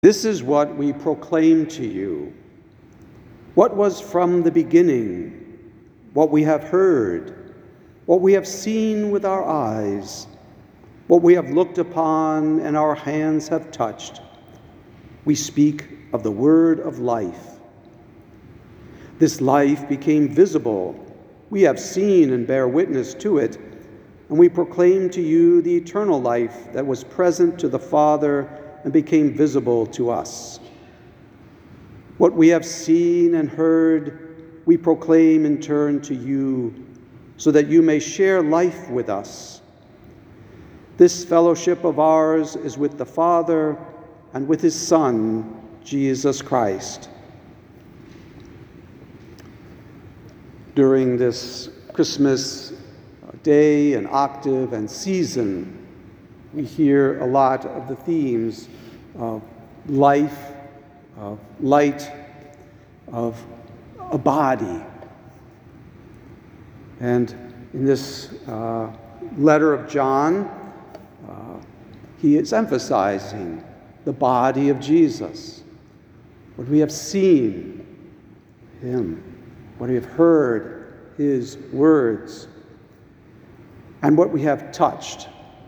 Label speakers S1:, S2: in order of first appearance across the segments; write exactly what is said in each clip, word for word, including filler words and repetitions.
S1: This is what we proclaim to you, what was from the beginning, what we have heard, what we have seen with our eyes, what we have looked upon and our hands have touched. We speak of the word of life. This life became visible. We have seen and bear witness to it, and we proclaim to you the eternal life that was present to the Father and became visible to us. What we have seen and heard, we proclaim in turn to you, so that you may share life with us. This fellowship of ours is with the Father and with his Son, Jesus Christ. During this Christmas day and octave and season, we hear a lot of the themes of life, of light, of a body. And in this uh, letter of John, uh, he is emphasizing the body of Jesus, what we have seen him, what we have heard his words, and what we have touched.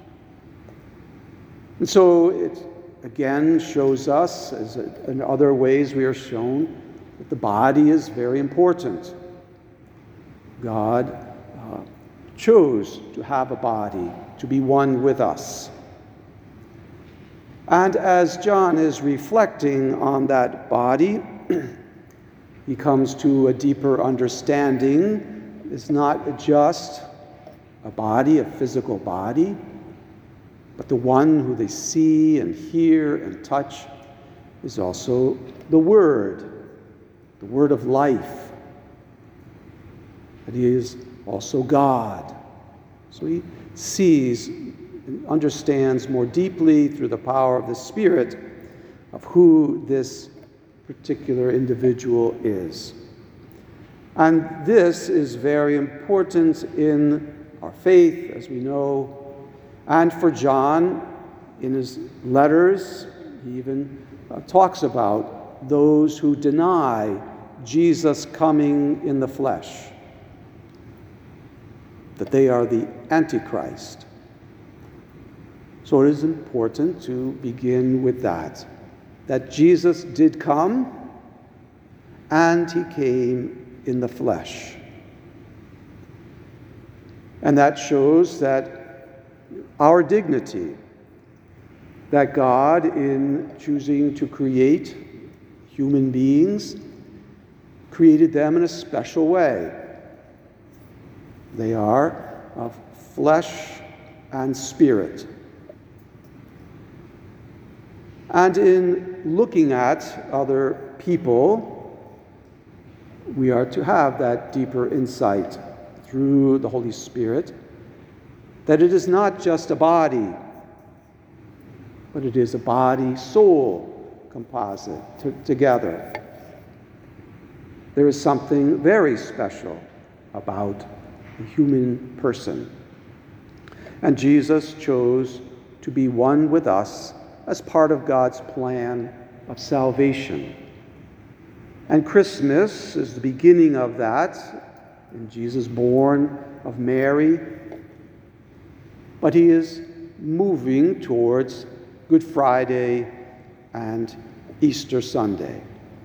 S1: And so it again shows us, as in other ways we are shown, that the body is very important. God uh, chose to have a body, to be one with us. And as John is reflecting on that body, he comes to a deeper understanding. It's not just a body, a physical body, but the one who they see and hear and touch is also the Word, the Word of life. And he is also God. So he sees and understands more deeply through the power of the Spirit of who this particular individual is. And this is very important in our faith, as we know. And for John, in his letters, he even uh, talks about those who deny Jesus coming in the flesh, that they are the Antichrist. So it is important to begin with that, that Jesus did come, and he came in the flesh. And that shows that our dignity, that God, in choosing to create human beings, created them in a special way. They are of flesh and spirit. And in looking at other people, we are to have that deeper insight through the Holy Spirit, that it is not just a body, but it is a body-soul composite t- together. There is something very special about the human person. And Jesus chose to be one with us as part of God's plan of salvation. And Christmas is the beginning of that, in Jesus born of Mary. But he is moving towards Good Friday and Easter Sunday.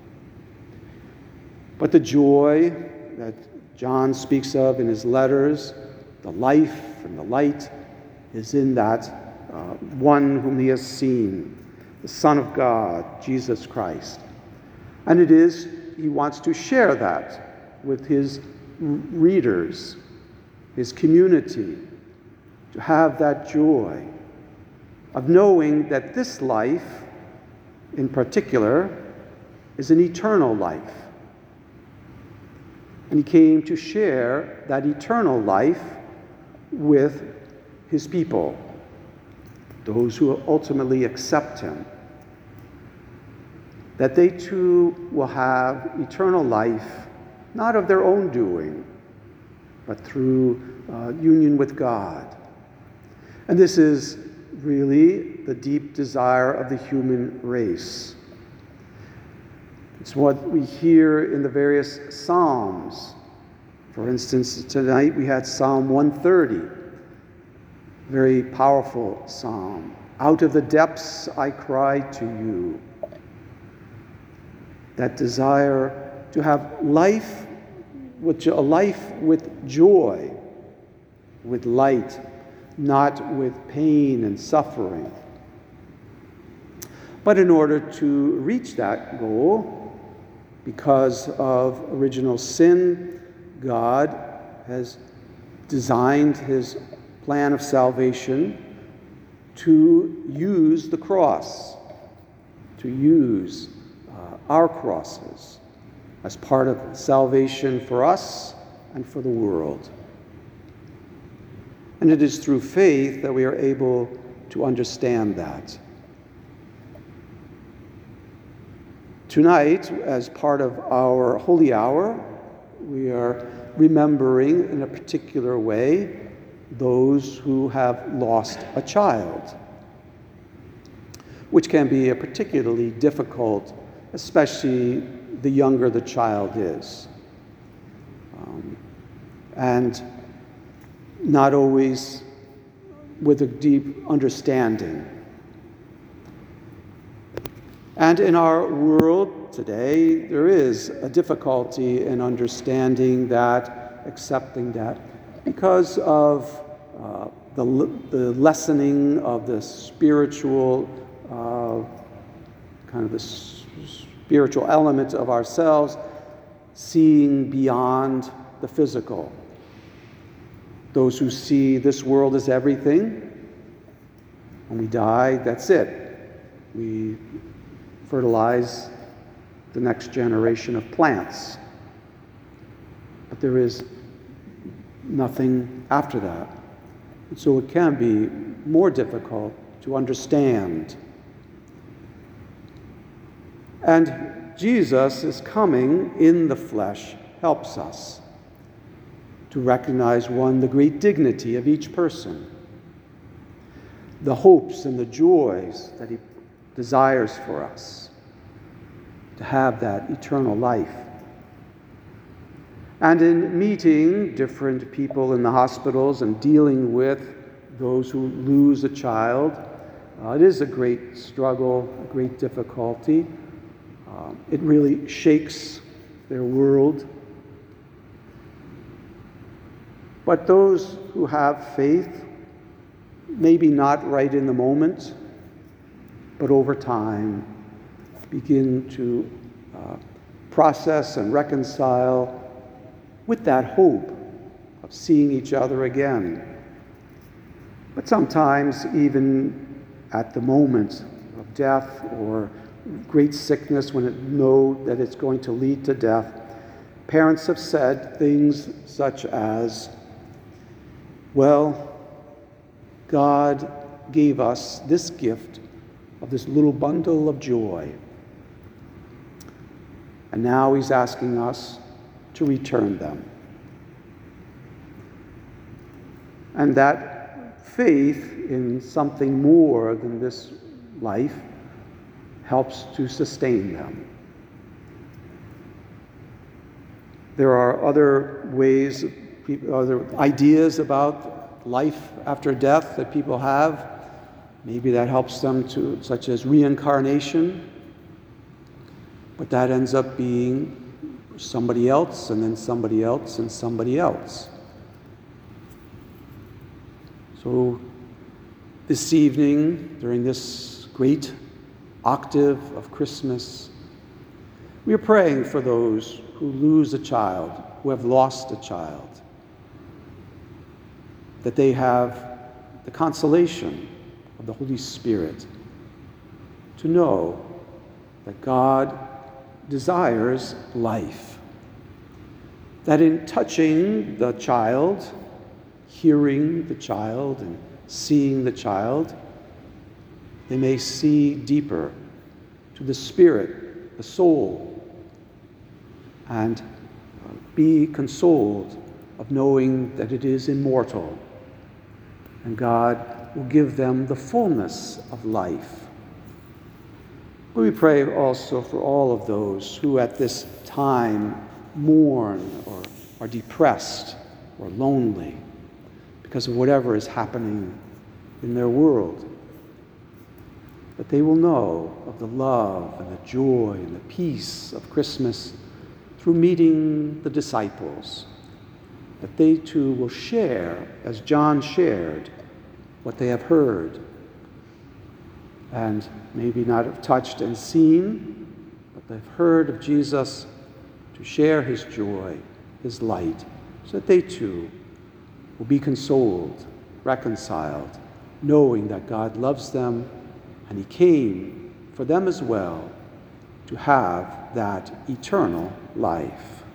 S1: But the joy that John speaks of in his letters, the life and the light, is in that uh, one whom he has seen, the Son of God, Jesus Christ. And it is, he wants to share that with his readers, his community, to have that joy of knowing that this life, in particular, is an eternal life. And he came to share that eternal life with his people, those who ultimately accept him, that they too will have eternal life, not of their own doing, but through uh, union with God. And this is really the deep desire of the human race, It's what we hear in the various Psalms. For instance, tonight we had Psalm one thirty, very powerful psalm. Out of the depths I cry to you. That desire to have life, which a life with joy, with light, not with pain and suffering. But in order to reach that goal, because of original sin, God has designed his plan of salvation to use the cross, to use uh, our crosses as part of salvation for us and for the world. And it is through faith that we are able to understand that. Tonight, as part of our Holy Hour, we are remembering in a particular way those who have lost a child, which can be a particularly difficult, especially the younger the child is. Um, and not always with a deep understanding. And in our world today, there is a difficulty in understanding that, accepting that, because of uh, the, the lessening of the spiritual, uh, kind of the spiritual element of ourselves, seeing beyond the physical. Those who see this world as everything, when we die, that's it. We fertilize the next generation of plants. But there is nothing after that. And so it can be more difficult to understand. And Jesus is coming in the flesh, helps us to recognize, one, the great dignity of each person, the hopes and the joys that he desires for us, to have that eternal life. And in meeting different people in the hospitals and dealing with those who lose a child, uh, it is a great struggle, a great difficulty. Uh, it really shakes their world. But those who have faith, maybe not right in the moment, but over time, begin to uh, process and reconcile with that hope of seeing each other again. But sometimes, even at the moment of death or great sickness, when it know that it's going to lead to death, parents have said things such as, well, God gave us this gift of this little bundle of joy. And now he's asking us to return them. And that faith in something more than this life helps to sustain them. There are other ways, other ideas about life after death that people have. Maybe that helps them to, such as reincarnation, but that ends up being somebody else, and then somebody else, and somebody else. So this evening, during this great octave of Christmas, we are praying for those who lose a child, who have lost a child, that they have the consolation of the Holy Spirit to know that God desires life, that in touching the child, hearing the child and seeing the child, they may see deeper to the spirit, the soul, and be consoled of knowing that it is immortal, and God will give them the fullness of life. But we pray also for all of those who at this time mourn or are depressed or lonely because of whatever is happening in their world, that they will know of the love and the joy and the peace of Christmas through meeting the disciples, that they too will share, as John shared, what they have heard, and maybe not have touched and seen, but they've heard of Jesus, to share his joy, his light, so that they too will be consoled, reconciled, knowing that God loves them and he came for them as well to have that eternal life.